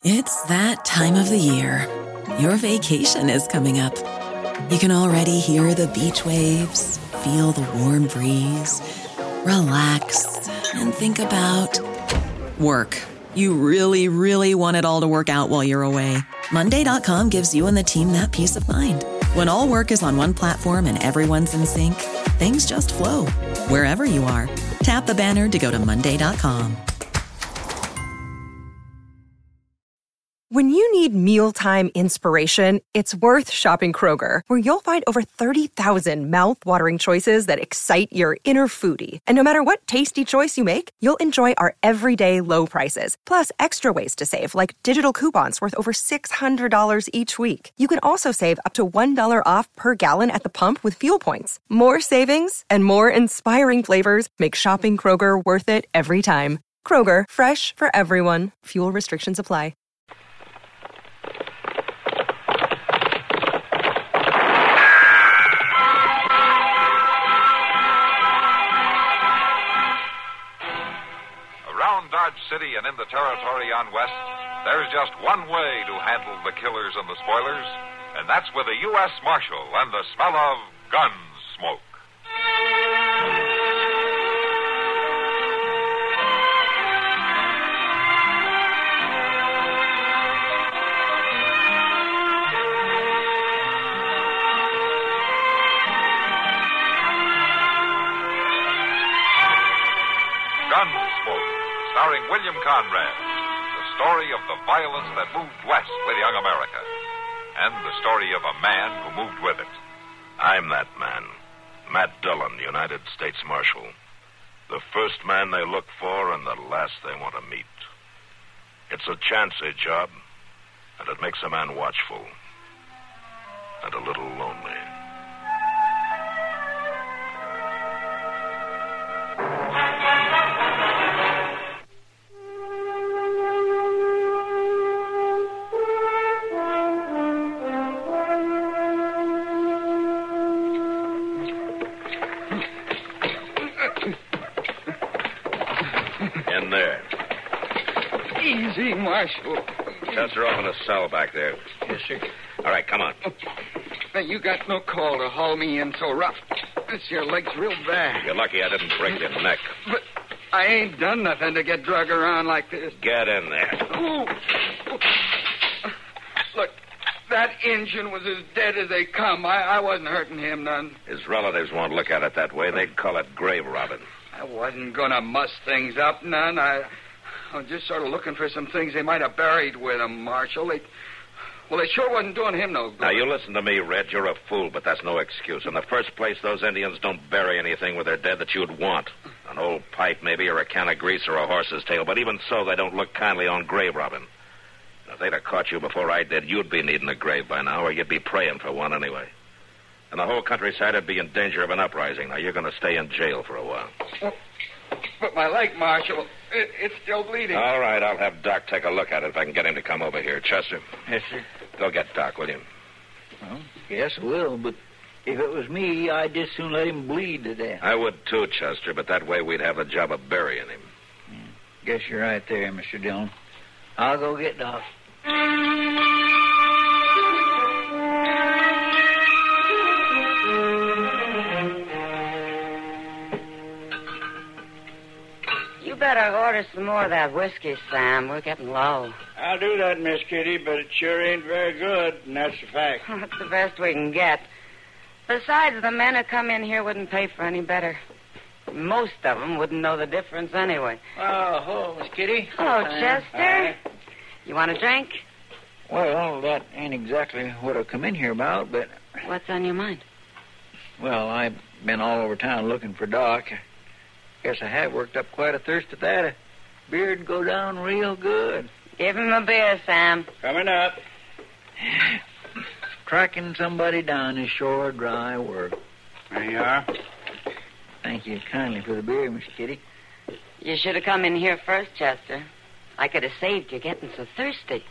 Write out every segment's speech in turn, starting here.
It's that time of the year. Your vacation is coming up. You can already hear the beach waves, feel the warm breeze, relax, and think about work. You really, really want it all to work out while you're away. Monday.com gives you and the team that peace of mind. When all work is on one platform and everyone's in sync, things just flow. Wherever you are, tap the banner to go to Monday.com. When you need mealtime inspiration, it's worth shopping Kroger, where you'll find over 30,000 mouth-watering choices that excite your inner foodie. And no matter what tasty choice you make, you'll enjoy our everyday low prices, plus extra ways to save, like digital coupons worth over $600 each week. You can also save up to $1 off per gallon at the pump with fuel points. More savings and more inspiring flavors make shopping Kroger worth it every time. Kroger, fresh for everyone. Fuel restrictions apply. Dodge City and in the territory on West, there's just one way to handle the killers and the spoilers, and that's with a U.S. Marshal and the smell of gun smoke. Gunsmoke, starring William Conrad, the story of the violence that moved west with young America, and the story of a man who moved with it. I'm that man, Matt Dillon, United States Marshal. The first man they look for and the last they want to meet. It's a chancy job, and it makes a man watchful and a little lonely. Easy, Marshal. Chester, open the cell back there. Yes, sir. All right, come on. Now, you got no call to haul me in so rough. This your leg's real bad. You're lucky I didn't break your neck. But I ain't done nothing to get drug around like this. Get in there. Ooh. Look, that Injun was as dead as they come. I wasn't hurting him none. His relatives won't look at it that way. They'd call it grave robbing. I wasn't going to muss things up none. I was just sort of looking for some things they might have buried with them, Marshal. They sure wasn't doing him no good. Now, you listen to me, Red. You're a fool, but that's no excuse. In the first place, those Indians don't bury anything with their dead that you'd want. An old pipe, maybe, or a can of grease, or a horse's tail. But even so, they don't look kindly on grave robbing. If they'd have caught you before I did, you'd be needing a grave by now, or you'd be praying for one anyway. And the whole countryside would be in danger of an uprising. Now, you're going to stay in jail for a while. But my leg, Marshal, it's still bleeding. All right, I'll have Doc take a look at it if I can get him to come over here. Chester? Yes, sir. Go get Doc, will you? Well, yes, I will, but if it was me, I'd just soon let him bleed to death. I would too, Chester, but that way we'd have the job of burying him. Guess you're right there, Mr. Dillon. I'll go get Doc. You better order some more of that whiskey, Sam. We're getting low. I'll do that, Miss Kitty, but it sure ain't very good, and that's a fact. It's the best we can get. Besides, the men who come in here wouldn't pay for any better. Most of them wouldn't know the difference anyway. Oh, hello, Miss Kitty. Hello, Chester. Hi. You want a drink? Well, that ain't exactly what I come in here about, but... What's on your mind? Well, I've been all over town looking for Doc. Guess I have worked up quite a thirst at that. A beer'd go down real good. Give him a beer, Sam. Coming up. Tracking somebody down is sure dry work. There you are. Thank you kindly for the beer, Miss Kitty. You should have come in here first, Chester. I could have saved you getting so thirsty.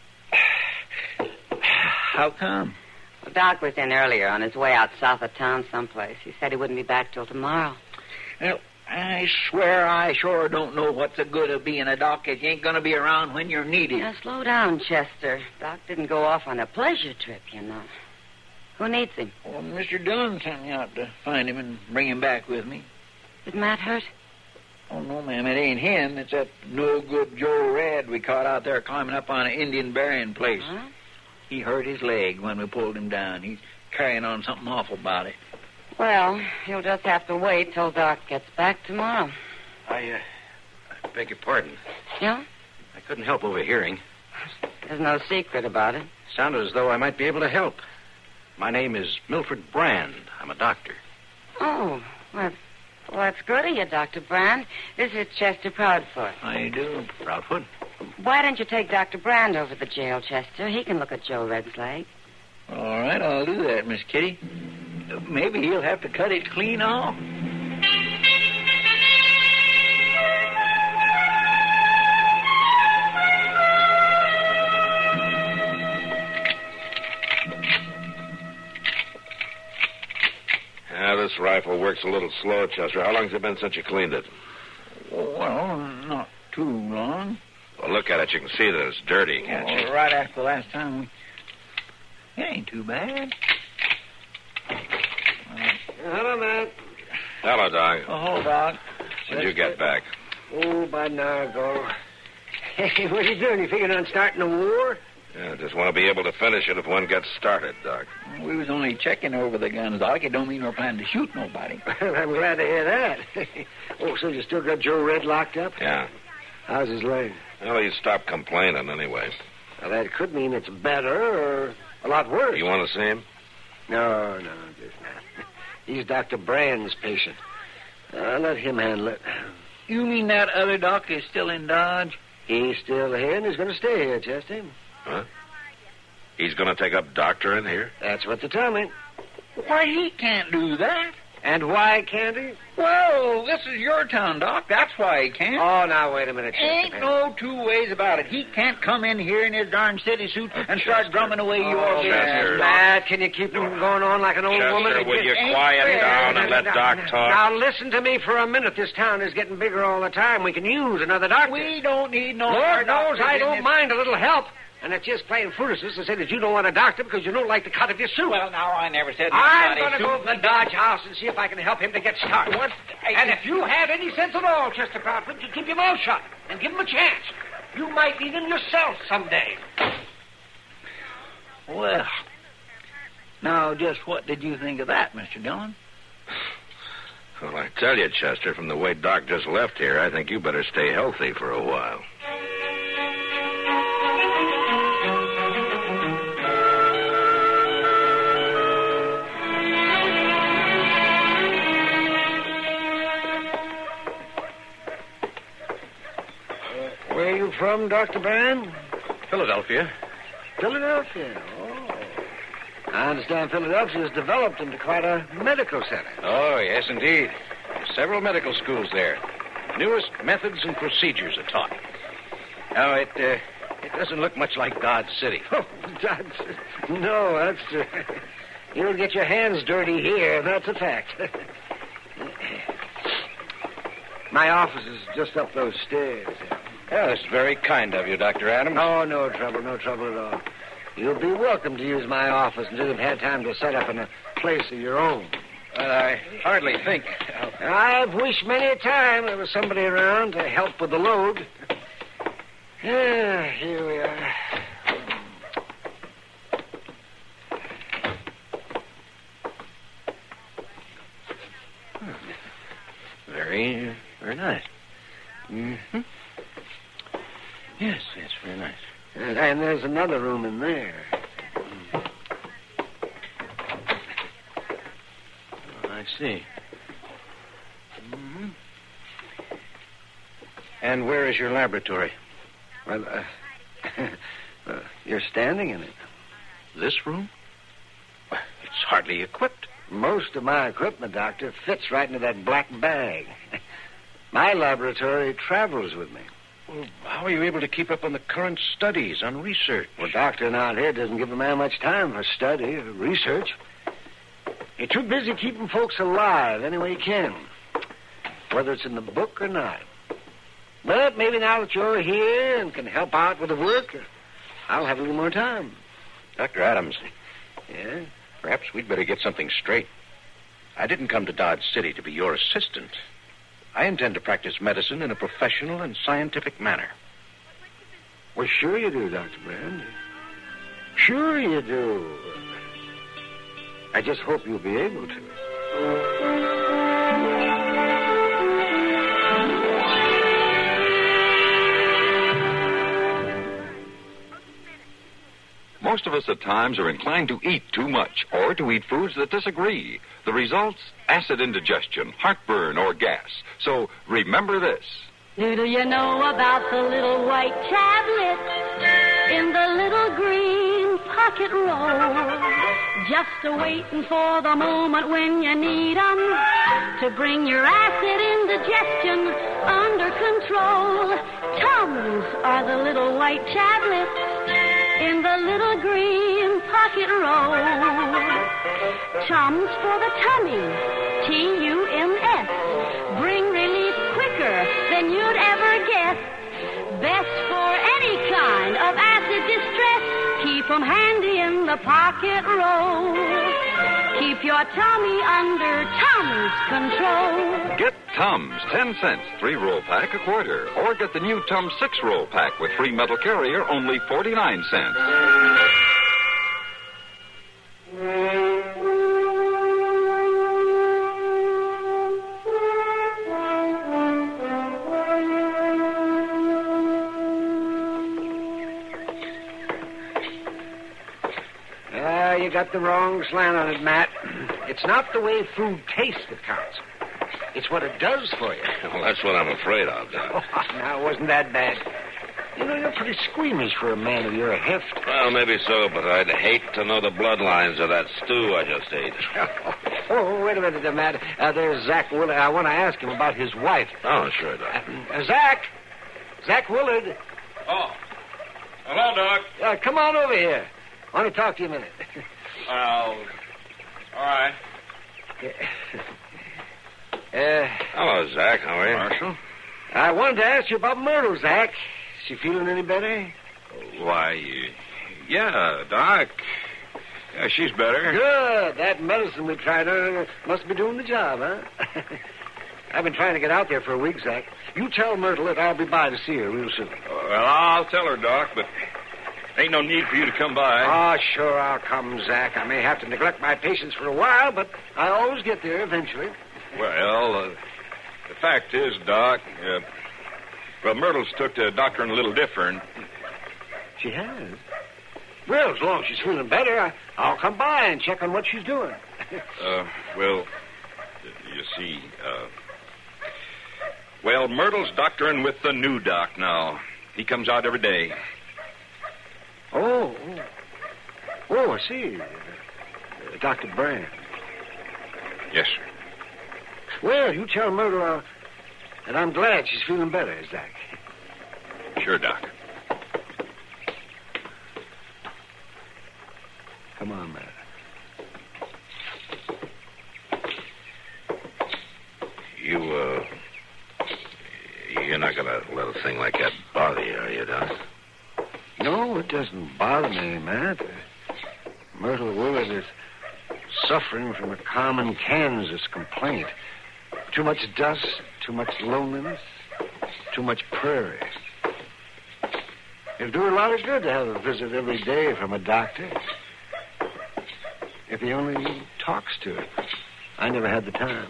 How come? Well, Doc was in earlier on his way out south of town someplace. He said he wouldn't be back till tomorrow. Well, I swear I sure don't know what's the good of being a doc if you ain't going to be around when you're needed. Now, slow down, Chester. Doc didn't go off on a pleasure trip, you know. Who needs him? Well, Mr. Dillon sent me out to find him and bring him back with me. Is Matt hurt? Oh, no, ma'am, it ain't him. It's that no-good Joe Red we caught out there climbing up on an Indian burying place. Huh? He hurt his leg when we pulled him down. He's carrying on something awful about it. Well, you'll just have to wait till Doc gets back tomorrow. I beg your pardon. Yeah? I couldn't help overhearing. There's no secret about it. Sounded as though I might be able to help. My name is Milford Brand. I'm a doctor. Oh, well, that's good of you, Dr. Brand. This is Chester Proudfoot. How you do, Proudfoot? Why don't you take Dr. Brand over to the jail, Chester? He can look at Joe Red's leg. All right, I'll do that, Miss Kitty. Maybe he'll have to cut it clean off. This rifle works a little slow, Chester. How long's it been since you cleaned it? Well, not too long. Well, look at it. You can see that it's dirty, can't you? Right after the last time we... It ain't too bad. Hello, Matt. Hello, Doc. Oh, Doc. When'd you get back? Oh, about an hour ago. Hey, what are you doing? You figuring on starting a war? Yeah, I just want to be able to finish it if one gets started, Doc. We was only checking over the guns, Doc. It don't mean we're planning to shoot nobody. Well, I'm glad to hear that. Oh, so you still got Joe Red locked up? Yeah. How's his leg? Well, he stopped complaining anyway. Well, that could mean it's better or a lot worse. You want to see him? No, just not. He's Dr. Brand's patient. I'll let him handle it. You mean that other doc is still in Dodge? He's still here, and he's going to stay here, Chester. Huh? He's going to take up doctoring here? That's what they tell me. Why, he can't do that. And why can't he? Well, this is your town, Doc. That's why he can't. Oh, now, wait a minute, Chester. Ain't no two ways about it. He can't come in here in his darn city suit and start drumming away your business. Matt, can you keep him going on like an old woman? Chester, will you quiet down and let Doc talk? Now, listen to me for a minute. This town is getting bigger all the time. We can use another doctor. We don't need no Lord knows I don't mind a little help. And it's just plain foolishness to say that you don't want a doctor because you don't like the cut of your suit. Well, now, I never said I'm going to go to the Dodge house and see if I can help him to get started. What? And if you have any sense at all, Chester Proudfoot, you keep your mouth shut and give him a chance. You might need him yourself someday. Well, now, just what did you think of that, Mr. Dillon? Well, I tell you, Chester, from the way Doc just left here, I think you better stay healthy for a while. Where are you from, Dr. Brand? Philadelphia. Philadelphia, oh. I understand Philadelphia has developed into quite a medical center. Oh, yes, indeed. Several medical schools there. Newest methods and procedures are taught. Now, it doesn't look much like Dodge City. Oh, Dodge. No, that's... you'll get your hands dirty here, that's a fact. My office is just up those stairs. Yeah, that's very kind of you, Dr. Adams. Oh, no trouble at all. You'll be welcome to use my office until you've had time to set up in a place of your own. Well, I hardly think... I've wished many a time there was somebody around to help with the load. Yeah, here we are. Very, very nice. Mm-hmm. Yes, that's very nice. And there's another room in there. Oh, I see. Mm-hmm. And where is your laboratory? Well, you're standing in it. This room? Well, it's hardly equipped. Most of my equipment, Doctor, fits right into that black bag. My laboratory travels with me. Well, how are you able to keep up on the current studies, on research? Well, doctoring out here doesn't give a man much time for study or research. You're too busy keeping folks alive any way you can. whether it's in the book or not. But maybe now that you're here and can help out with the work, I'll have a little more time. Dr. Adams. Yeah? Perhaps we'd better get something straight. I didn't come to Dodge City to be your assistant. I intend to practice medicine in a professional and scientific manner. Well, sure you do, Dr. Brand. Sure you do. I just hope you'll be able to. Most of us at times are inclined to eat too much or to eat foods that disagree. The results, acid indigestion, heartburn, or gas. So remember this. Do you know about the little white tablet in the little green pocket roll? Just a-waiting for the moment when you need 'em to bring your acid indigestion under control. Tums are the little white tablets in the little green pocket roll. Tums for the tummy, Tums. Bring relief quicker than you'd ever guess. Best for any kind of acid distress. Keep 'em handy in the pocket roll. Keep your tummy under Tums control. Get Tums, 10 cents, 3-roll pack, a quarter. Or get the new Tums 6-roll pack with free metal carrier, only 49 cents. You got the wrong slant on it, Matt. It's not the way food tastes that counts. It's what it does for you. Well, that's what I'm afraid of, Doc. Oh, now, wasn't that bad? You know, you're pretty squeamish for a man of your heft. Well, maybe so, but I'd hate to know the bloodlines of that stew I just ate. Oh, wait a minute, Matt. There's Zach Willard. I want to ask him about his wife. Oh, sure, Doc. Zach! Zach Willard. Oh. Hello, Doc. Come on over here. I want to talk to you a minute. All right. Hello, Zach. How are you? Marshal? I wanted to ask you about Myrtle, Zach. Is she feeling any better? Why, yeah, Doc. Yeah, she's better. Good. That medicine we tried her must be doing the job, huh? I've been trying to get out there for a week, Zach. You tell Myrtle that I'll be by to see her real soon. Well, I'll tell her, Doc, but ain't no need for you to come by. Oh, sure, I'll come, Zach. I may have to neglect my patients for a while, but I always get there eventually. Well, the fact is, Doc, Myrtle's took to doctoring a little different. She has? Well, as long as she's feeling better, I'll come by and check on what she's doing. Well, you see, Myrtle's doctoring with the new doc now. He comes out every day. Oh, I see. Dr. Brand. Yes, sir. Well, you tell Myrtle that I'm glad she's feeling better, Zach. Sure, Doc. Come on, Matt. You're not going to let a thing like that bother you, are you, Doc? No, it doesn't bother me, Matt. Myrtle Willard is suffering from a common Kansas complaint. Too much dust, too much loneliness, too much prairie. It'll do her a lot of good to have a visit every day from a doctor. If he only talks to her. I never had the time.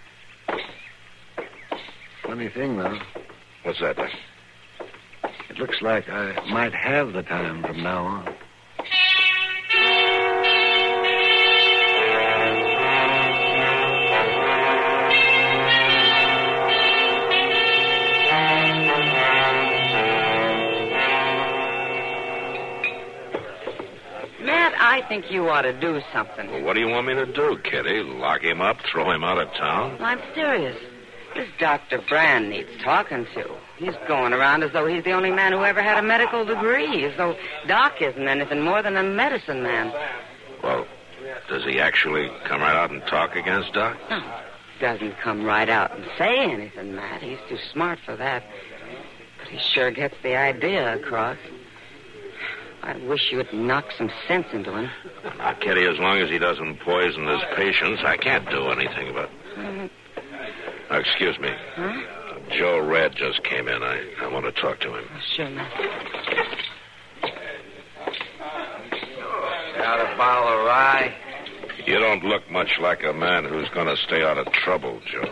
Funny thing, though. What's that, Doc? It looks like I might have the time from now on. I think you ought to do something. Well, what do you want me to do, Kitty? Lock him up, throw him out of town? I'm serious. This Dr. Brand needs talking to. He's going around as though he's the only man who ever had a medical degree, as though Doc isn't anything more than a medicine man. Well, does he actually come right out and talk against Doc? No. doesn't come right out and say anything, Matt. He's too smart for that. But he sure gets the idea across. I wish you'd knock some sense into him. Now, Kitty, as long as he doesn't poison his patients, I can't do anything about it. Now, excuse me. Huh? Joe Red just came in. I want to talk to him. Oh, sure, Matt. Got a bottle of rye? You don't look much like a man who's going to stay out of trouble, Joe.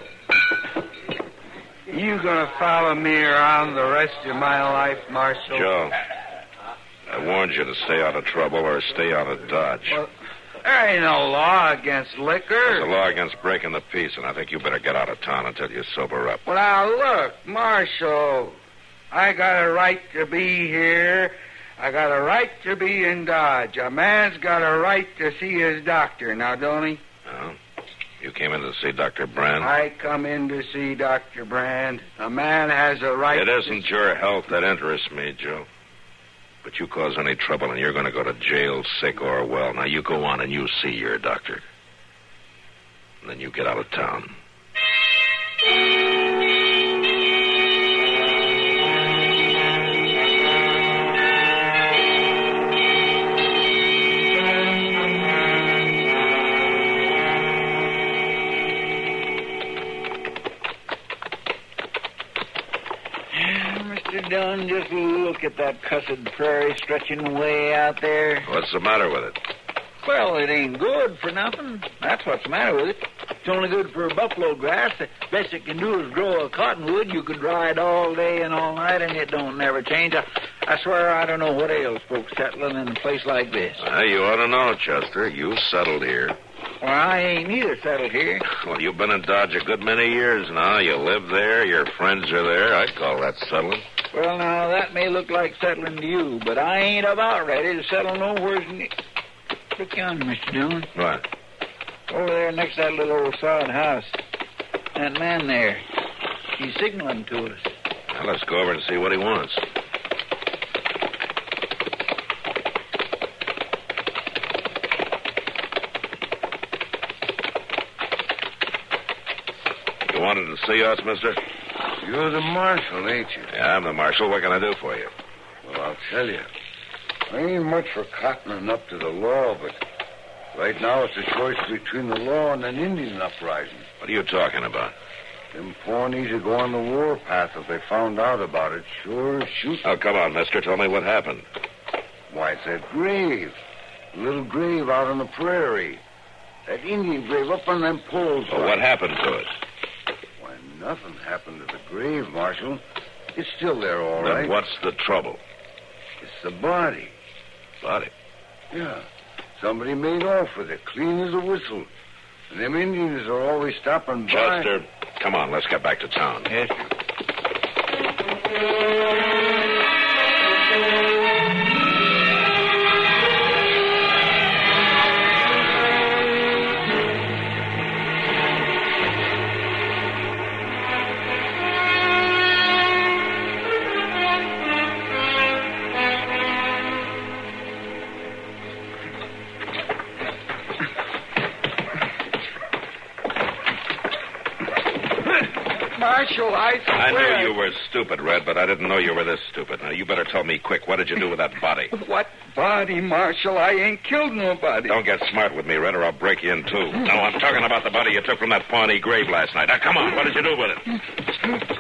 You gonna follow me around the rest of my life, Marshal? Joe, I warned you to stay out of trouble or stay out of Dodge. Well, there ain't no law against liquor. There's a law against breaking the peace, and I think you better get out of town until you sober up. Well, now, look, Marshal, I got a right to be here. I got a right to be in Dodge. A man's got a right to see his doctor, now, don't he? Oh? You came in to see Dr. Brand? I come in to see Dr. Brand. A man has a right It isn't your health that interests me, Joe. But you cause any trouble and you're going to go to jail, sick or well. Now, you go on and you see your doctor. And then you get out of town. Done, just look at that cussed prairie stretching way out there. What's the matter with it? Well, it ain't good for nothing. That's what's the matter with it. It's only good for buffalo grass. The best it can do is grow a cottonwood. You could ride all day and all night, and it don't never change. I swear I don't know what ails folks settling in a place like this. You ought to know, Chester. You settled here. Well, I ain't either settled here. Well, you've been in Dodge a good many years now. You live there. Your friends are there. I'd call that settling. Well, now, that may look like settling to you, but I ain't about ready to settle nowhere near. Look yonder, Mr. Dillon. What? Over there next to that little old sod house. That man there. He's signaling to us. Now, let's go over and see what he wants. You wanted to see us, mister? You're the marshal, ain't you? Yeah, I'm the marshal. What can I do for you? Well, I'll tell you. I ain't much for cottoning up to the law, but right now it's a choice between the law and an Indian uprising. What are you talking about? Them Pawnees would go on the warpath if they found out about it. Sure, shoot. Oh, come on, mister. Tell me what happened. Why, it's that grave. A little grave out on the prairie. That Indian grave up on them poles. Well, what happened to it? Why, nothing happened to the grave, Marshal. It's still there, all Then right. what's the trouble? It's the body. Body? Yeah. Somebody made off with it, clean as a whistle. And them Indians are always stopping by. Chester, come on, let's get back to town. Yes, sir. Marshal, I swear... I knew you were stupid, Red, but I didn't know you were this stupid. Now, you better tell me quick. What did you do with that body? What body, Marshal? I ain't killed nobody. Don't get smart with me, Red, or I'll break you in two. No, I'm talking about the body you took from that Pawnee grave last night. Now, come on. What did you do with it?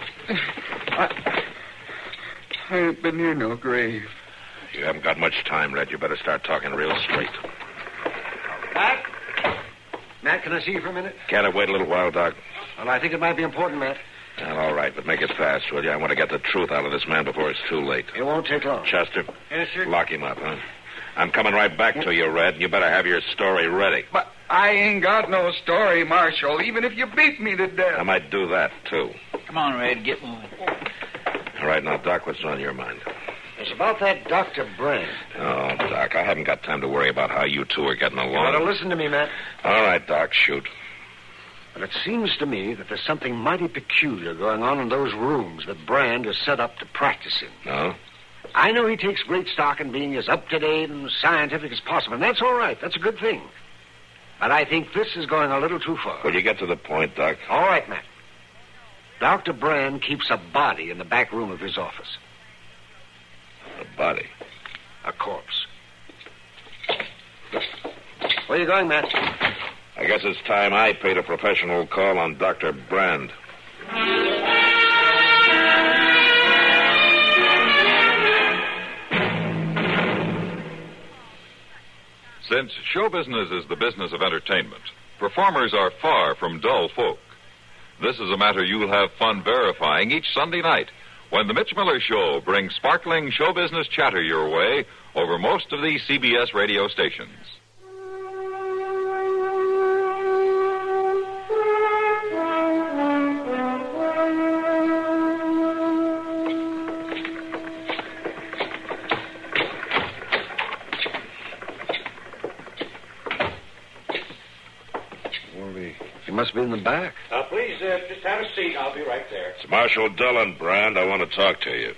I ain't been near no grave. You haven't got much time, Red. You better start talking real straight. Matt? Matt, can I see you for a minute? Can't I wait a little while, Doc? Well, I think it might be important, Matt. Well, all right, but make it fast, will you? I want to get the truth out of this man before it's too late. It won't take long. Chester? Yes, sir? Lock him up, huh? I'm coming right back to you, Red. You better have your story ready. But I ain't got no story, Marshal, even if you beat me to death. I might do that, too. Come on, Red, get moving. All right, now, Doc, what's on your mind? It's about that Dr. Brand. Oh, Doc, I haven't got time to worry about how you two are getting You along. gotta listen to me, Matt. All right, Doc, shoot. But it seems to me that there's something mighty peculiar going on in those rooms that Brand is set up to practice in. No? I know he takes great stock in being as up-to-date and scientific as possible, and that's all right. That's a good thing. But I think this is going a little too far. Will you get to the point, Doc? All right, Matt. Dr. Brand keeps a body in the back room of his office. A body? A corpse. Where are you going, Matt? I guess it's time I paid a professional call on Dr. Brand. Since show business is the business of entertainment, performers are far from dull folk. This is a matter you'll have fun verifying each Sunday night when the Mitch Miller Show brings sparkling show business chatter your way over most of these CBS radio stations. He must be in the back. Please, just have a seat. I'll be right there. It's Marshal Dillon, Brand. I want to talk to you.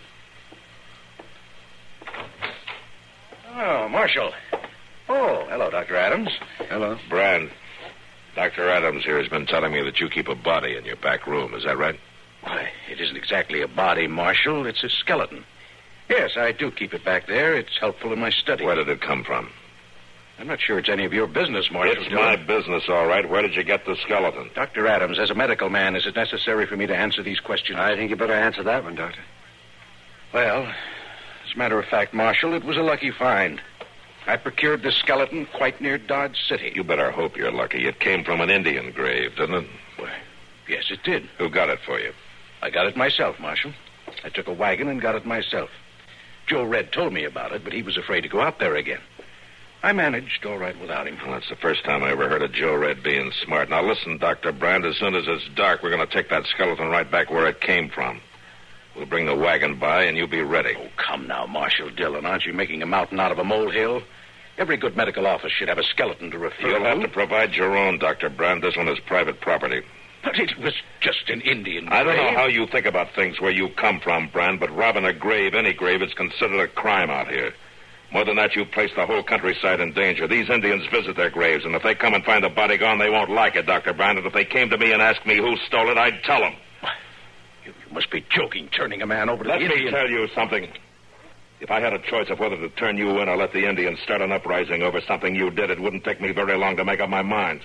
Oh, Marshal. Oh, hello, Dr. Adams. Hello. Brand, Dr. Adams here has been telling me that you keep a body in your back room. Is that right? Why, it isn't exactly a body, Marshal. It's a skeleton. Yes, I do keep it back there. It's helpful in my study. Where did it come from? I'm not sure it's any of your business, Marshal. It's my business, all right. Where did you get the skeleton? Dr. Adams, as a medical man, is it necessary for me to answer these questions? I think you better answer that one, Doctor. Well, as a matter of fact, Marshal, it was a lucky find. I procured the skeleton quite near Dodge City. You better hope you're lucky. It came from an Indian grave, didn't it? Well, yes, it did. Who got it for you? I got it myself, Marshal. I took a wagon and got it myself. Joe Red told me about it, but he was afraid to go out there again. I managed all right without him. Well, that's the first time I ever heard of Joe Red being smart. Now, listen, Dr. Brand, as soon as it's dark, we're going to take that skeleton right back where it came from. We'll bring the wagon by, and you be ready. Oh, come now, Marshal Dillon. Aren't you making a mountain out of a molehill? Every good medical office should have a skeleton to refer to. You'll have to provide your own, Dr. Brand. This one is private property. But it was just an Indian grave. I don't know how you think about things where you come from, Brand, but robbing a grave, any grave, is considered a crime out here. More than that, you've placed the whole countryside in danger. These Indians visit their graves, and if they come and find the body gone, they won't like it, Dr. Brand. And if they came to me and asked me who stole it, I'd tell them. You must be joking, turning a man over to the Indian. Let me tell you something. If I had a choice of whether to turn you in or let the Indians start an uprising over something you did, it wouldn't take me very long to make up my mind.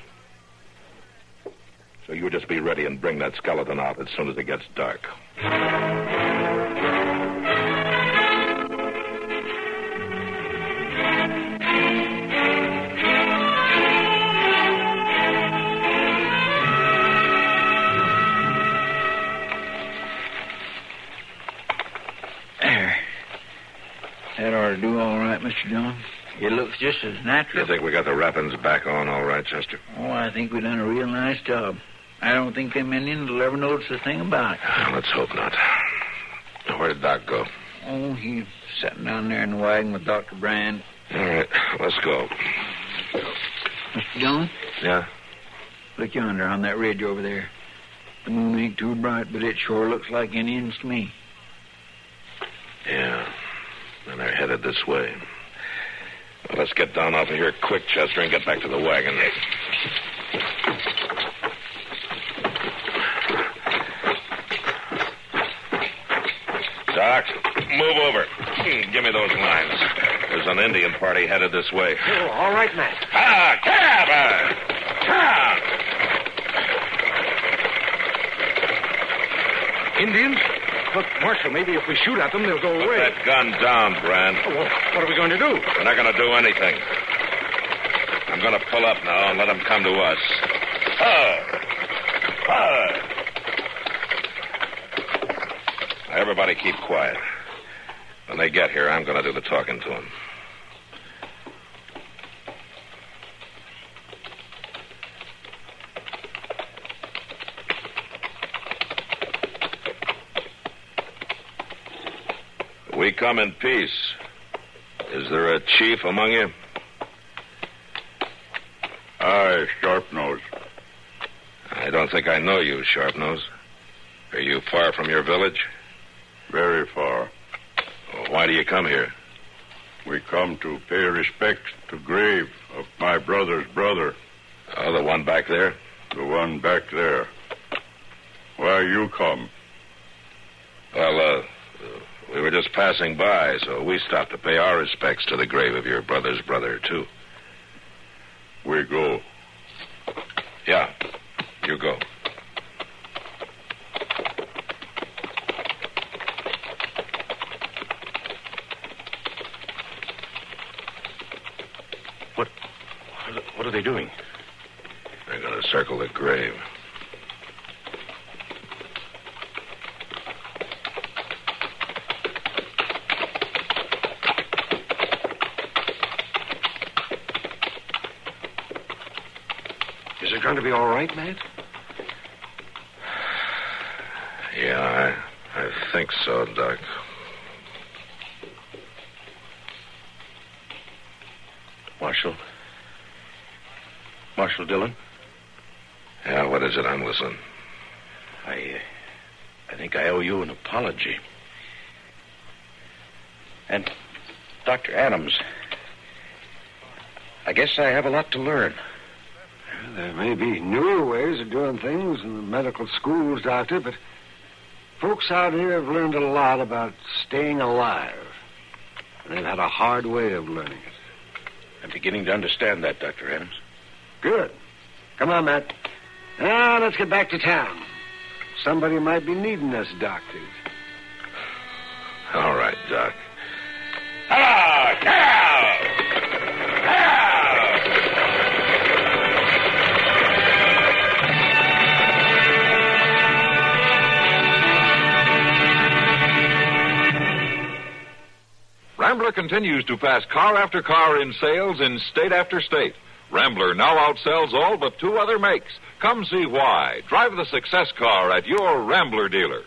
So you just be ready and bring that skeleton out as soon as it gets dark. That ought to do all right, Mr. Dillon. It looks just as natural. You think we got the wrappings back on all right, Chester? Oh, I think we done a real nice job. I don't think them Indians will ever notice a thing about it. Let's hope not. Where did Doc go? Oh, he's sitting down there in the wagon with Dr. Brand. All right, let's go. Mr. Dillon? Yeah? Look yonder on that ridge over there. The moon ain't too bright, but it sure looks like Indians to me. Yeah. And they're headed this way. Well, let's get down off of here quick, Chester, and get back to the wagon. Doc, move over. Give me those lines. There's an Indian party headed this way. Oh, all right, Matt. Cab! Indians? Look, Marshal, maybe if we shoot at them, they'll go Put away. that gun down, Brand. Oh, well, what are we going to do? We're not going to do anything. I'm going to pull up now and let them come to us. Now, everybody keep quiet. When they get here, I'm going to do the talking to them. We come in peace. Is there a chief among you? Aye, Sharpnose. I don't think I know you, Sharpnose. Are you far from your village? Very far. Well, why do you come here? We come to pay respect to grave of my brother's brother. Oh, the one back there? The one back there. Why you come? Well, we were just passing by, so we stopped to pay our respects to the grave of your brother's brother, too. We go. Yeah, you go. What are they doing? They're going to circle the grave. Is it going to be all right, Matt? Yeah, I think so, Doc. Marshal Dillon? Yeah, what is it? I'm listening. I think I owe you an apology. And, Dr. Adams, I guess I have a lot to learn. There may be newer ways of doing things in the medical schools, Doctor, but folks out here have learned a lot about staying alive. And they've had a hard way of learning it. I'm beginning to understand that, Dr. Adams. Good. Come on, Matt. Now, let's get back to town. Somebody might be needing us doctors. All right, Doc. Hello! Hello! Rambler continues to pass car after car in sales in state after state. Rambler now outsells all but 2 other makes. Come see why. Drive the success car at your Rambler dealers.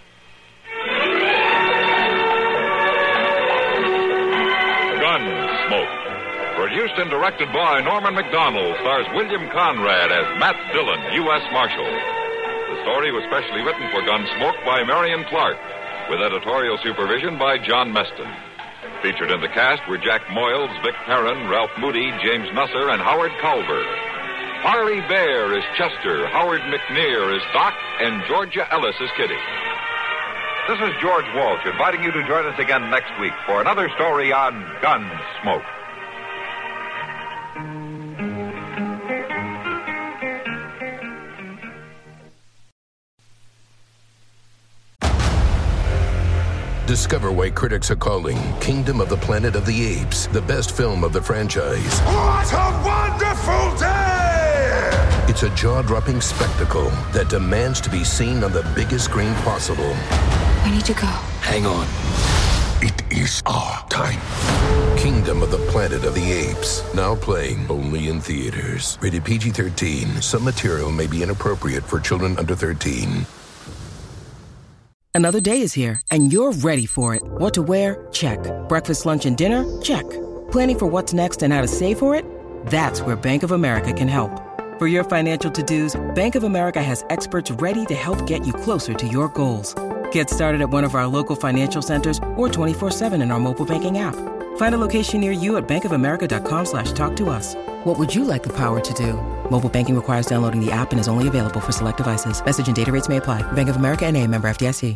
Gunsmoke. Produced and directed by Norman Macdonald, stars William Conrad as Matt Dillon, U.S. Marshal. The story was specially written for Gunsmoke by Marion Clark, with editorial supervision by John Meston. Featured in the cast were Jack Moyles, Vic Perrin, Ralph Moody, James Nusser, and Howard Culver. Harley Bear is Chester, Howard McNear is Doc, and Georgia Ellis is Kitty. This is George Walsh inviting you to join us again next week for another story on Gunsmoke. Discover why critics are calling Kingdom of the Planet of the Apes the best film of the franchise. What a wonderful day! It's a jaw-dropping spectacle that demands to be seen on the biggest screen possible. I need to go. Hang on. It is our time. Kingdom of the Planet of the Apes. Now playing only in theaters. Rated PG-13. Some material may be inappropriate for children under 13. Another day is here, and you're ready for it. What to wear? Check. Breakfast, lunch, and dinner? Check. Planning for what's next and how to save for it? That's where Bank of America can help. For your financial to-dos, Bank of America has experts ready to help get you closer to your goals. Get started at one of our local financial centers or 24/7 in our mobile banking app. Find a location near you at bankofamerica.com/talktous. What would you like the power to do? Mobile banking requires downloading the app and is only available for select devices. Message and data rates may apply. Bank of America N.A., member FDIC.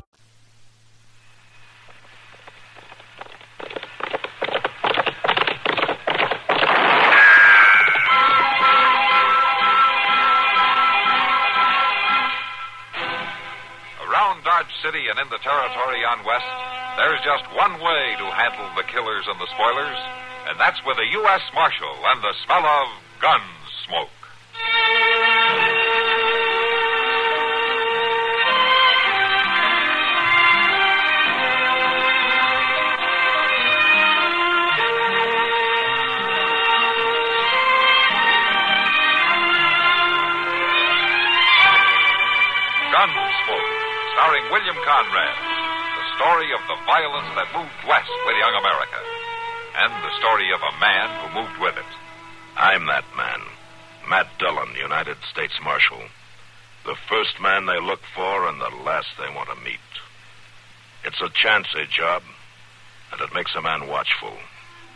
Around Dodge City and in the territory on West, there's just one way to handle the killers and the spoilers, and that's with a U.S. Marshal and the smell of Gunsmoke. Gunsmoke, starring William Conrad. The story of the violence that moved west with young America. And the story of a man who moved with it. I'm that man. Matt Dillon, United States Marshal. The first man they look for and the last they want to meet. It's a chancy job, and it makes a man watchful.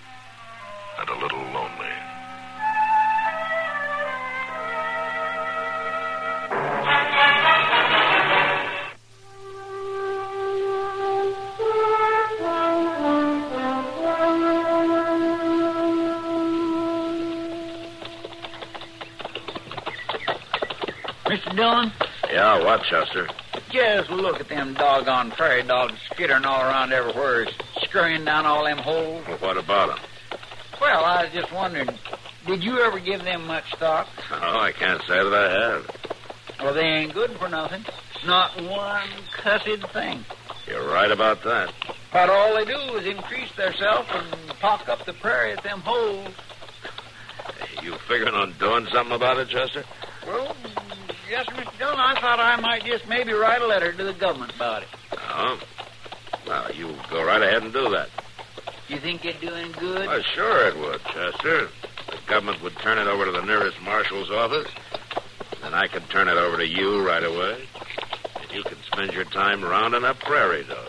Dillon? Yeah, what, Chester? Just look at them doggone prairie dogs skittering all around everywhere, scurrying down all them holes. Well, what about them? Well, I was just wondering, did you ever give them much thought? Oh, I can't say that I have. Well, they ain't good for nothing. Not one cussed thing. You're right about that. But all they do is increase theirself and pock up the prairie at them holes. You figuring on doing something about it, Chester? Well, yes, Mr. Dillon, I thought I might just maybe write a letter to the government about it. Oh? Well, you go right ahead and do that. You think it'd do any good? Well, sure it would, Chester. The government would turn it over to the nearest marshal's office. Then I could turn it over to you right away. And you could spend your time rounding up prairie dogs.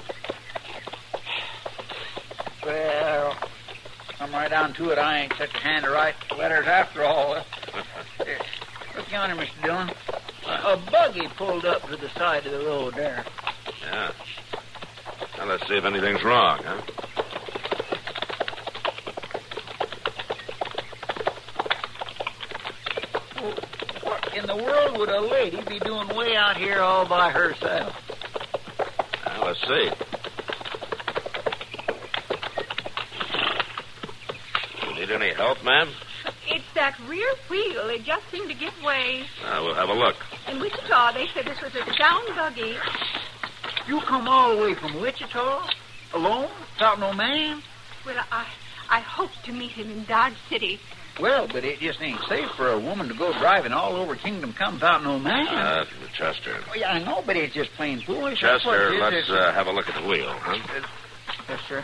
Well, come right down to it. I ain't such a hand to write letters after all. Look yonder, Mr. Dillon. A buggy pulled up to the side of the road there. Yeah. Now, let's see if anything's wrong, huh? What in the world would a lady be doing way out here all by herself? Now, let's see. You need any help, ma'am? It's that rear wheel. It just seemed to give way. We'll have a look. In Wichita, they said this was a sound buggy. You come all the way from Wichita? Alone? Without no man? Well, I hope to meet him in Dodge City. Well, but it just ain't safe for a woman to go driving all over Kingdom Come without no man. Chester. Well, yeah, I know, but it's just plain foolish. Chester, let's have a look at the wheel, huh? Yes, sir.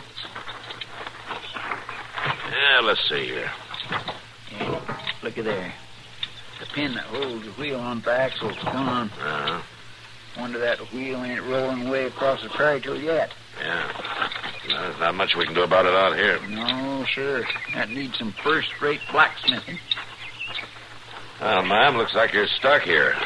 Yeah, let's see here. Yeah, look at there. The pin that holds the wheel on the axle's gone. Uh-huh. Wonder that wheel ain't rolling way across the prairie till yet. Yeah. There's not much we can do about it out here. No, sir. That needs some first-rate blacksmithing. Well, ma'am, looks like you're stuck here.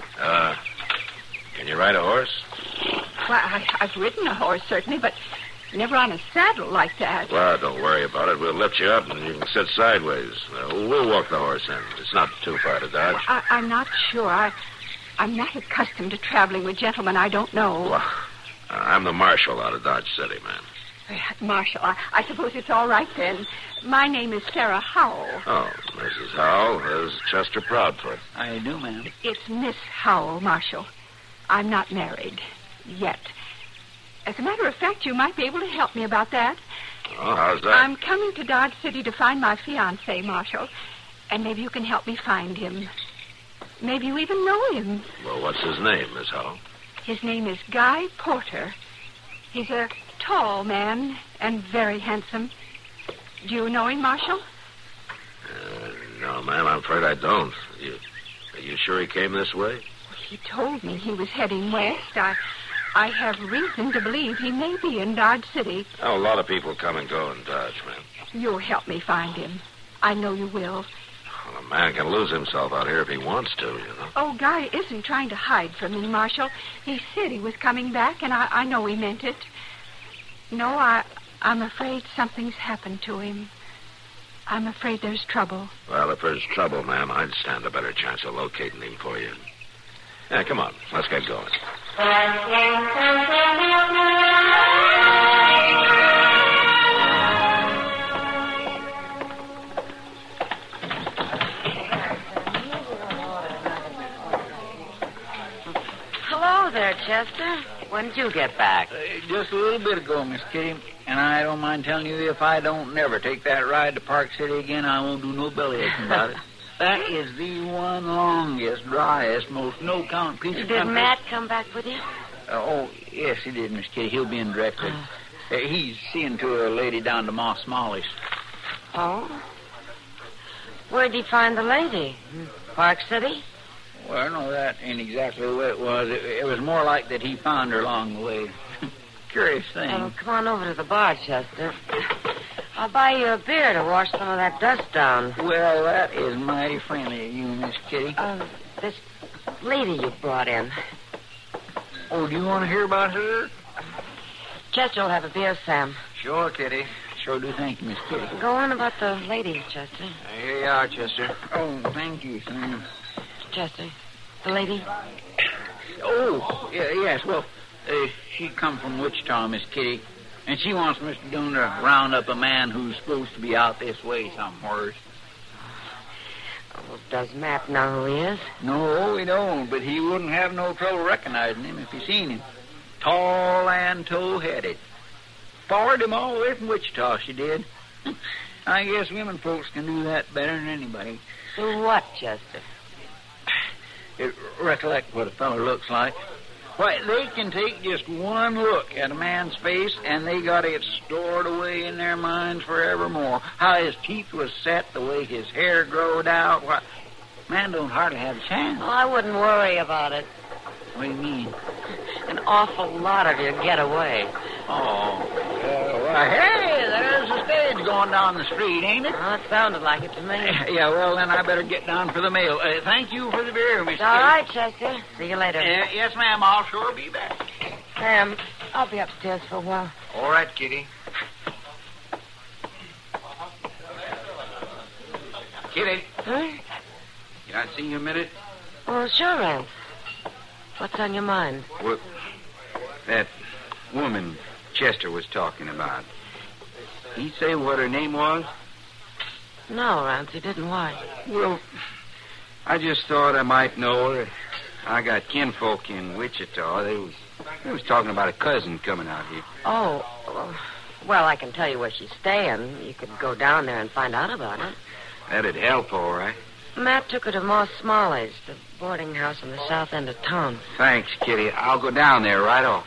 Can you ride a horse? Well, I've ridden a horse, certainly, but never on a saddle like that. Well, don't worry about it. We'll lift you up and you can sit sideways. We'll walk the horse in. It's not too far to Dodge. I'm not sure. I'm not accustomed to traveling with gentlemen I don't know. Well, I'm the marshal out of Dodge City, ma'am. Marshal, I suppose it's all right then. My name is Sarah Howell. Oh, Mrs. Howell. There's Chester Proudfoot. I do, ma'am. It's Miss Howell, Marshal. I'm not married. Yet. As a matter of fact, you might be able to help me about that. Oh, how's that? I'm coming to Dodge City to find my fiancé, Marshal. And maybe you can help me find him. Maybe you even know him. Well, what's his name, Miss Howell? His name is Guy Porter. He's a tall man and very handsome. Do you know him, Marshal? No, ma'am, I'm afraid I don't. Are you sure he came this way? He told me he was heading west. I have reason to believe he may be in Dodge City. Oh, a lot of people come and go in Dodge, ma'am. You'll help me find him. I know you will. Well, a man can lose himself out here if he wants to, you know. Oh, Guy isn't trying to hide from me, Marshal. He said he was coming back, and I know he meant it. No, I'm afraid something's happened to him. I'm afraid there's trouble. Well, if there's trouble, ma'am, I'd stand a better chance of locating him for you. Yeah, come on. Let's get going. Hello there, Chester. When did you get back? Just a little bit ago, Miss Kitty. And I don't mind telling you, if I don't never take that ride to Park City again, I won't do no bellyaching about it. That is the one longest, driest, most no-count piece of country. Did Matt come back with you? Oh, yes, he did, Miss Kitty. He'll be in directly. He's seeing to a lady down to Moss Molly's. Oh? Where'd he find the lady? Park City? Well, no, that ain't exactly the way it was. It was more like that he found her along the way. Curious thing. Oh, come on over to the bar, Chester. I'll buy you a beer to wash some of that dust down. Well, that is mighty friendly of you, Miss Kitty. This lady you brought in. Oh, do you want to hear about her? Chester will have a beer, Sam. Sure, Kitty. Sure do. Thank you, Miss Kitty. Go on about the lady, Chester. Here you are, Chester. Oh, thank you, Sam. Chester, the lady? Oh, yes. Well, she come from Wichita, Miss Kitty. And she wants Mr. Doone to round up a man who's supposed to be out this way somewhere. Oh, does Matt know who he is? No, he don't, but he wouldn't have no trouble recognizing him if he seen him. Tall and tow-headed. Followed him all the way from Wichita, she did. I guess women folks can do that better than anybody. Do what, Chester? Recollect what a fellow looks like. Why, they can take just one look at a man's face, and they got it stored away in their minds forevermore. How his teeth was set, the way his hair growed out. Why, man don't hardly have a chance. Well, I wouldn't worry about it. What do you mean? An awful lot of you get away. Oh, well, hey, there's a stage going down the street, ain't it? Oh, it sounded like it to me. Yeah, well, then I better get down for the mail. Thank you for the beer, Miss Kitty. All right, Chester. See you later. Yes, ma'am, I'll sure be back. Sam, I'll be upstairs for a while. All right, Kitty. Kitty. Huh? Can I see you a minute? Oh, sure, Rance. What's on your mind? Well, that woman Chester was talking about. He say what her name was? No, Rance, he didn't. Why? Well, I just thought I might know her. I got kinfolk in Wichita. They was talking about a cousin coming out here. Oh, well, I can tell you where she's staying. You could go down there and find out about it. That'd help, all right. Matt took her to Moss Smalley's, the boarding house in the south end of town. Thanks, Kitty. I'll go down there right off.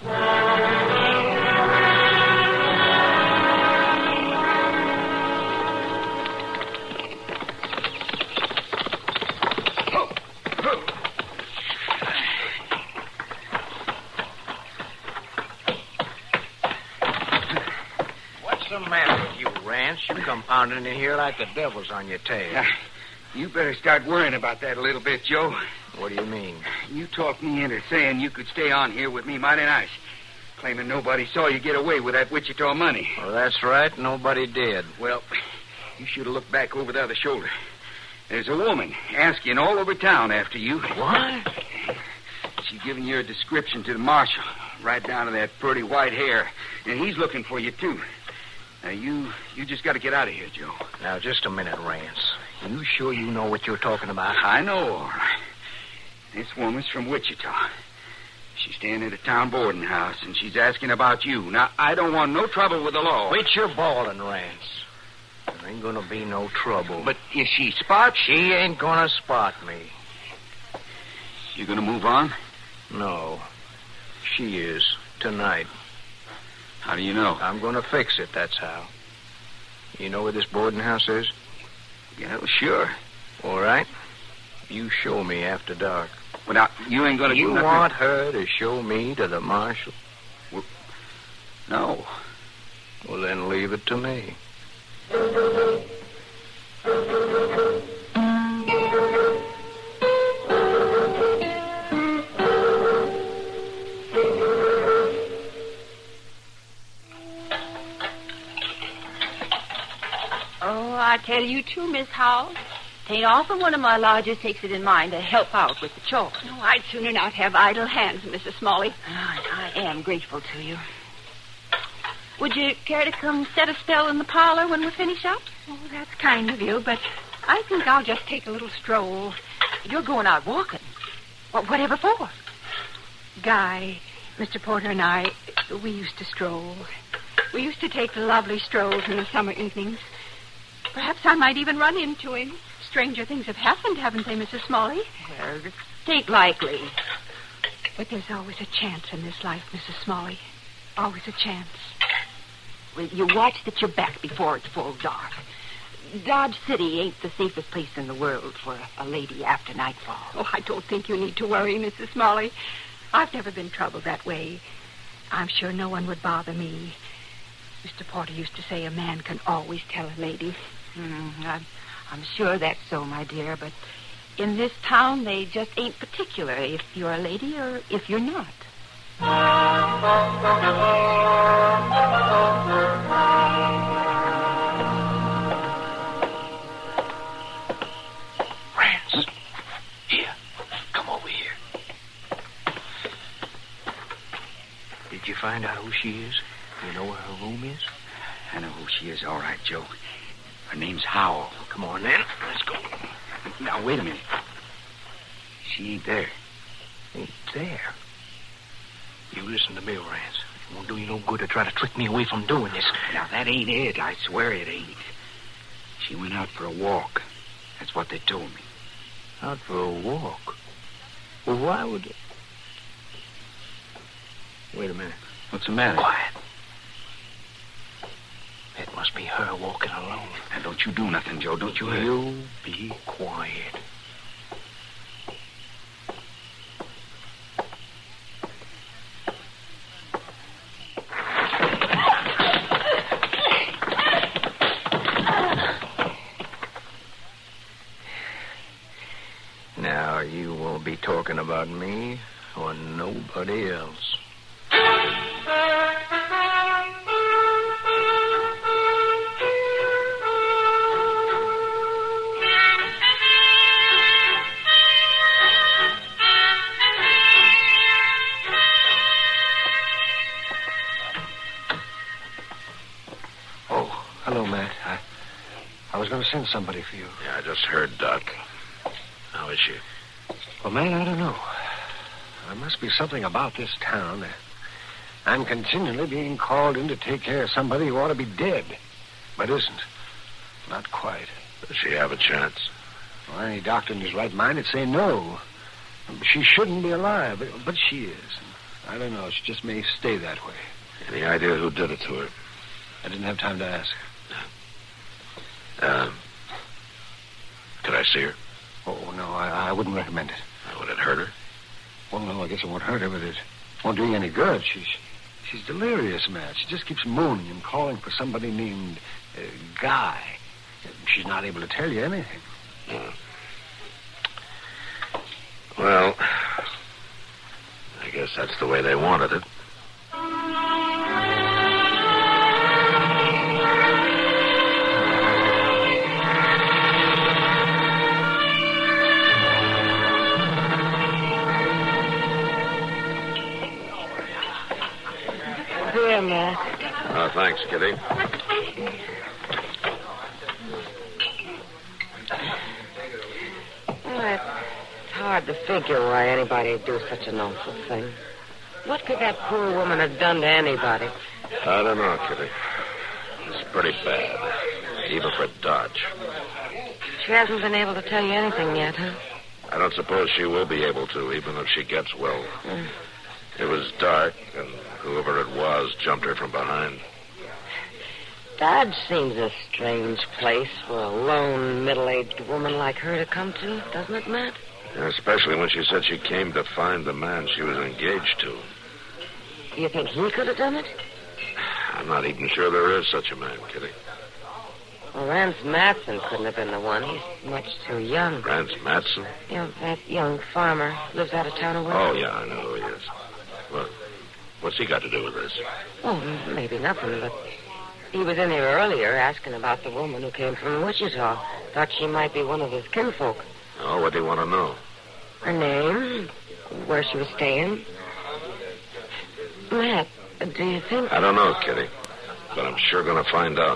What's the matter with you, Rance? You come pounding in here like the devil's on your tail. You better start worrying about that a little bit, Joe. What do you mean? You talked me into saying you could stay on here with me mighty nice. Claiming nobody saw you get away with that Wichita money. Well, that's right. Nobody did. Well, you should have looked back over the other shoulder. There's a woman asking all over town after you. What? She's giving your description to the marshal, right down to that pretty white hair. And he's looking for you, too. Now, you just got to get out of here, Joe. Now, just a minute, Rance. You sure you know what you're talking about? I know, all right. This woman's from Wichita. She's staying at a town boarding house, and she's asking about you. Now, I don't want no trouble with the law. Quit your bawling, Rance. There ain't gonna be no trouble. But if she spots... She ain't gonna spot me. You gonna move on? No. She is. Tonight. How do you know? I'm gonna fix it, that's how. You know where this boarding house is? Yeah, well, sure. All right. You show me after dark. Well, now, you ain't gonna do nothing... You want her to show me to the marshal? Well, no. Well, then leave it to me. Oh, I tell you too, Miss Howell. Tain't often one of my lodgers takes it in mind to help out with the chores. No, I'd sooner not have idle hands, Mrs. Smalley. I am grateful to you. Would you care to come set a spell in the parlor when we finish up? Oh, that's kind of you, but I think I'll just take a little stroll. You're going out walking. Well, whatever for? Guy, Mr. Porter and I, we used to stroll. We used to take lovely strolls in the summer evenings. Perhaps I might even run into him. Stranger things have happened, haven't they, Mrs. Smalley? Well, it ain't likely. But there's always a chance in this life, Mrs. Smalley. Always a chance. Well, you watch that you're back before it's full dark. Dodge City ain't the safest place in the world for a lady after nightfall. Oh, I don't think you need to worry, Mrs. Smalley. I've never been troubled that way. I'm sure no one would bother me. Mr. Porter used to say a man can always tell a lady. I'm sure that's so, my dear, but in this town, they just ain't particular if you're a lady or if you're not. Rance, here, come over. find out who she is? You know where her room is? I know who she is, all right, Joe. Her name's Howell. Come on, then. Let's go. Now, wait a minute. She ain't there. Ain't there? You listen to me, Rance. It won't do you no good to try to trick me away from doing this. Now, that ain't it. I swear it ain't. She went out for a walk. That's what they told me. Out for a walk? Well, why would they... Wait a minute. What's the matter? Quiet. It must be her walking alone. Now, don't you do nothing, Joe. Don't you... You be quiet. Now, you won't be talking about me or nobody else. Oh, hello, Matt. I was going to send somebody for you. Yeah, I just heard, Doc. How is she? Well, man, I don't know. There must be something about this town. I'm continually being called in to take care of somebody who ought to be dead, but isn't. Not quite. Does she have a chance? Well, any doctor in his right mind would say no. She shouldn't be alive, but she is. I don't know. She just may stay that way. Any idea who did it to her? I didn't have time to ask. Could I see her? Oh, no, I wouldn't recommend it. Would it hurt her? Well, no, I guess it won't hurt her, but it won't do you any good. She's delirious, Matt. She just keeps moaning and calling for somebody named Guy. She's not able to tell you anything. Well, I guess that's the way they wanted it. Here, Matt. Oh, thanks, Kitty. Well, it's hard to figure why anybody would do such an awful thing. What could that poor woman have done to anybody? I don't know, Kitty. It's pretty bad, even for Dodge. She hasn't been able to tell you anything yet, huh? I don't suppose she will be able to, even if she gets well. It was dark, and whoever it was jumped her from behind. Dodge seems a strange place for a lone, middle-aged woman like her to come to, doesn't it, Matt? Yeah, especially when she said she came to find the man she was engaged to. You think he could have done it? I'm not even sure there is such a man, Kitty. Well, Rance Matson couldn't have been the one. He's much too young. Rance Matson? You know, that young farmer lives out of town away. Oh, yeah, I know who he is. Well, what's he got to do with this? Oh, maybe nothing, but he was in here earlier asking about the woman who came from Wichita. Thought she might be one of his kinfolk. Oh, what do you want to know? Her name, where she was staying. Matt, do you think... I don't know, Kitty, but I'm sure going to find out.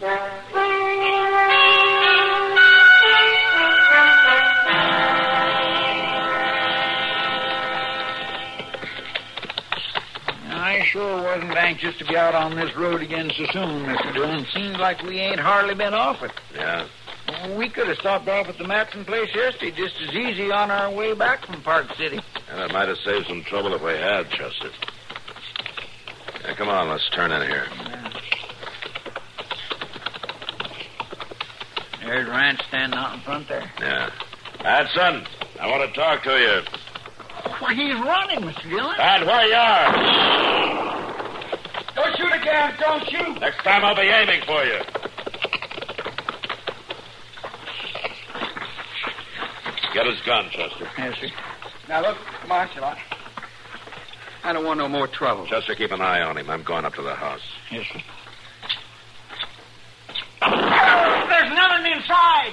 I sure wasn't anxious to be out on this road again so soon, Mr. Dillon. Seems like we ain't hardly been off it. Yeah? We could have stopped off at the Matson place yesterday just as easy on our way back from Park City. And it might have saved some trouble if we had, Chester. Yeah, come on, let's turn in here. There's Rance standing out in front there. Yeah. Matson, I want to talk to you. Why, he's running, Mr. Dillon. Dad, where you are? Don't shoot again. Don't shoot. Next time I'll be aiming for you. Get his gun, Chester. Yes, sir. Now, look, Marshal, I don't want no more trouble. Chester, keep an eye on him. I'm going up to the house. Yes, sir. There's nothing inside.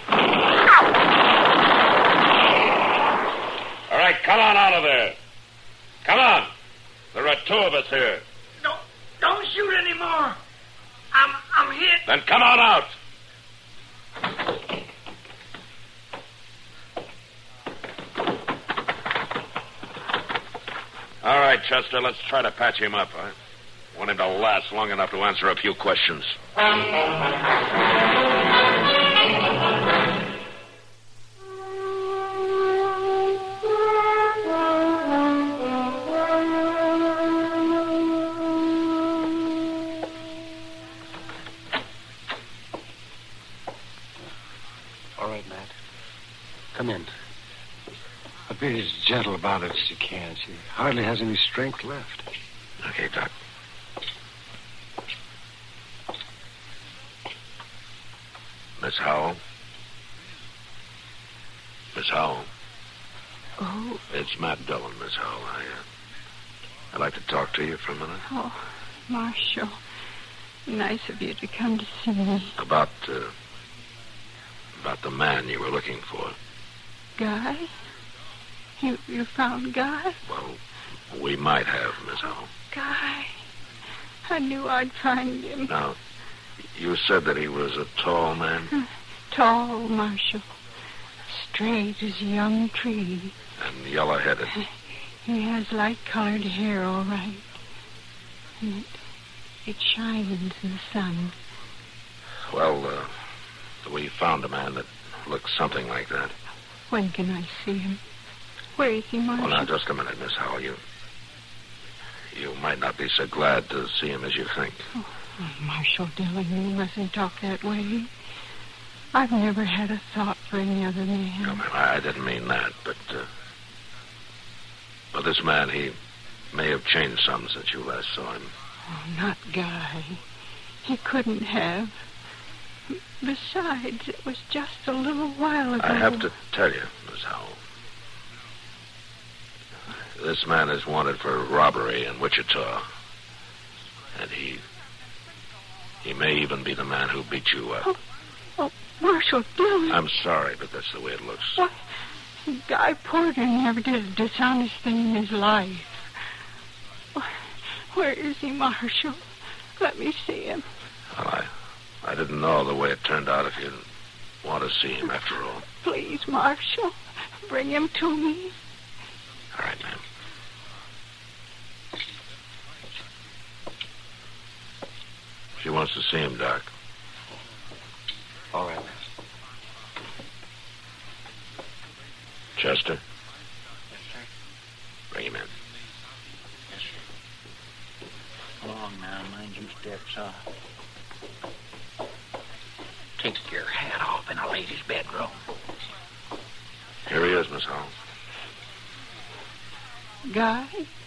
All right, come on out of there. Come on. There are two of us here. shoot anymore. I'm hit. Then come on out. All right, Chester, let's try to patch him up. I want him to last long enough to answer a few questions. All right, Matt. Come in. But be as gentle about it as you can. She hardly has any strength left. Okay, Doc. Miss Howell? Miss Howell? Oh. It's Matt Dillon, Miss Howell. I'd like to talk to you for a minute. Oh, Marshal. Nice of you to come to see me. About the man you were looking for. Guy? You found Guy? Well, we might have, Miss Howell. Guy. I knew I'd find him. Now, you said that he was a tall man? Tall, Marshal. Straight as a young tree. And yellow-headed. He has light-colored hair, all right. And it shines in the sun. Well, we found a man that looks something like that. When can I see him? Where is he, Marshal? Well, now, just a minute, Miss Howell. You might not be so glad to see him as you think. Oh, Marshal Dillon, you mustn't talk that way. I've never had a thought for any other man. No, ma'am, I didn't mean that, but this man, he may have changed some since you last saw him. Oh, not Guy. He couldn't have. Besides, it was just a little while ago. I have to tell you, Miss Howell. This man is wanted for robbery in Wichita. And he may even be the man who beat you up. Oh, Marshal Dillon. I'm sorry, but that's the way it looks. What? Guy Porter never did a dishonest thing in his life. Where is he, Marshal? Let me see him. Well, I didn't know the way it turned out if you didn't want to see him after all. Please, Marshal, bring him to me. All right, ma'am. She wants to see him, Doc. All right, ma'am. Chester? Yes, sir. Bring him in. Yes, sir. Along now, mind you step soft. Take your hat off in a lady's bedroom. Here he is, Miss Howell. Guy?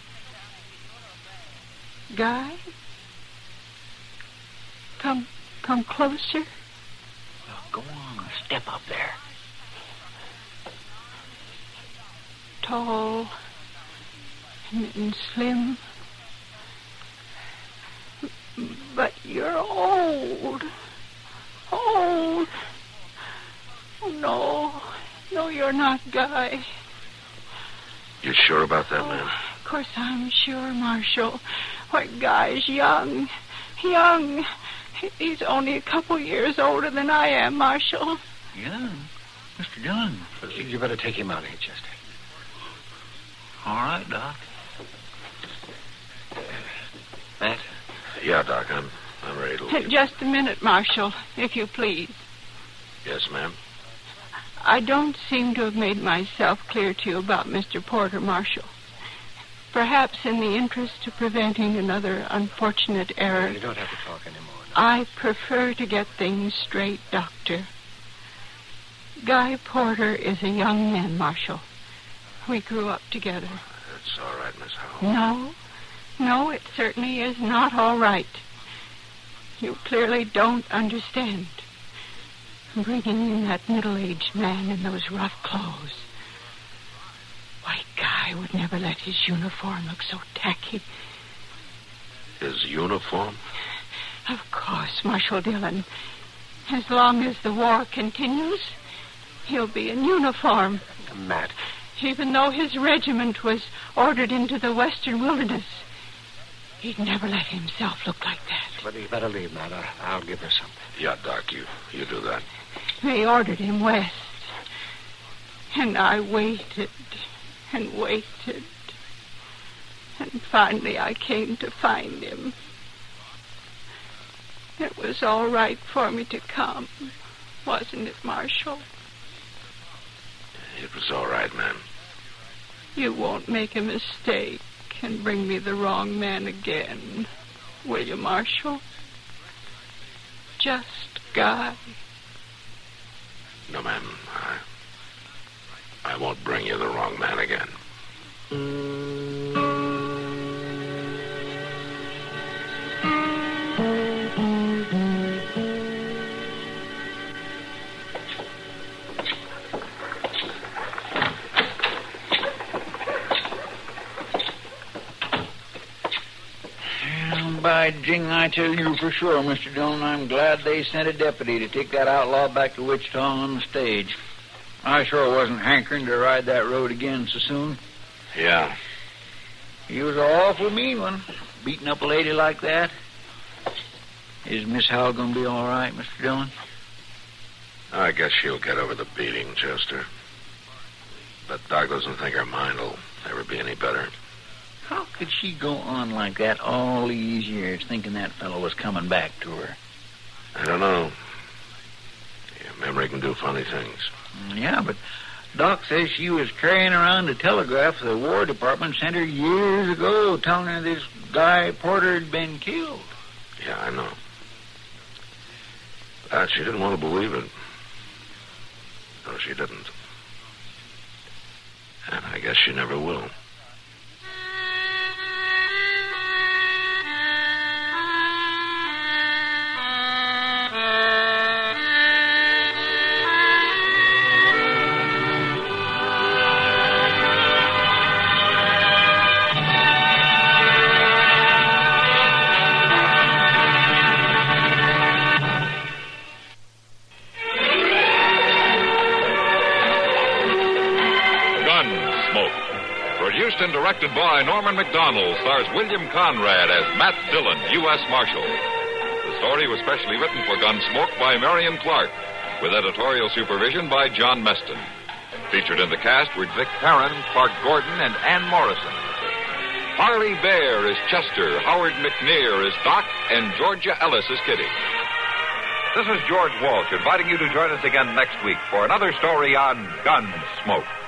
Guy? Come closer. Well, go on, step up there. Tall and slim. But you're old. Old. Oh, no, you're not Guy. You sure about that, ma'am? Of course I'm sure, Marshal. Why, Guy's young. Young. He's only a couple years older than I am, Marshal. Young? Mr. Dillon. You better take him out here, Chester. All right, Doc. Matt? Yeah, Doc, I'm ready to leave. Just a minute, Marshal, if you please. Yes, ma'am? I don't seem to have made myself clear to you about Mr. Porter, Marshal. Perhaps in the interest of preventing another unfortunate error. You don't have to talk anymore. I prefer to get things straight, Doctor. Guy Porter is a young man, Marshal. We grew up together. That's all right, Miss Howell. No, it certainly is not all right. You clearly don't understand. Bringing in that middle-aged man in those rough clothes. Why, Guy would never let his uniform look so tacky. His uniform? Of course, Marshal Dillon. As long as the war continues, he'll be in uniform. Matt. Even though his regiment was ordered into the western wilderness. He'd never let himself look like that. But you better leave, Matt. I'll give her something. Yeah, Doc, you do that. They ordered him west. And I waited and waited. And finally I came to find him. It was all right for me to come, wasn't it, Marshal? It was all right, ma'am. You won't make a mistake and bring me the wrong man again, will you, Marshal? Just Guy. No, ma'am. I won't bring you the wrong man again. By jing, I tell you for sure, Mr. Dillon, I'm glad they sent a deputy to take that outlaw back to Wichita on the stage. I sure wasn't hankering to ride that road again so soon. Yeah. He was an awful mean one, beating up a lady like that. Is Miss Howell going to be all right, Mr. Dillon? I guess she'll get over the beating, Chester. But Doc doesn't think her mind will ever be any better. How could she go on like that all these years, thinking that fellow was coming back to her? I don't know. Yeah, memory can do funny things. Yeah, but Doc says she was carrying around a telegraph the War Department sent her years ago, telling her this Guy Porter had been killed. Yeah, I know. But she didn't want to believe it. No, she didn't. And I guess she never will. And directed by Norman McDonald, stars William Conrad as Matt Dillon, U.S. Marshal. The story was specially written for Gunsmoke by Marion Clark, with editorial supervision by John Meston. Featured in the cast were Vic Perrin, Clark Gordon, and Ann Morrison. Harley Bear is Chester, Howard McNear is Doc, and Georgia Ellis is Kitty. This is George Walsh inviting you to join us again next week for another story on Gunsmoke.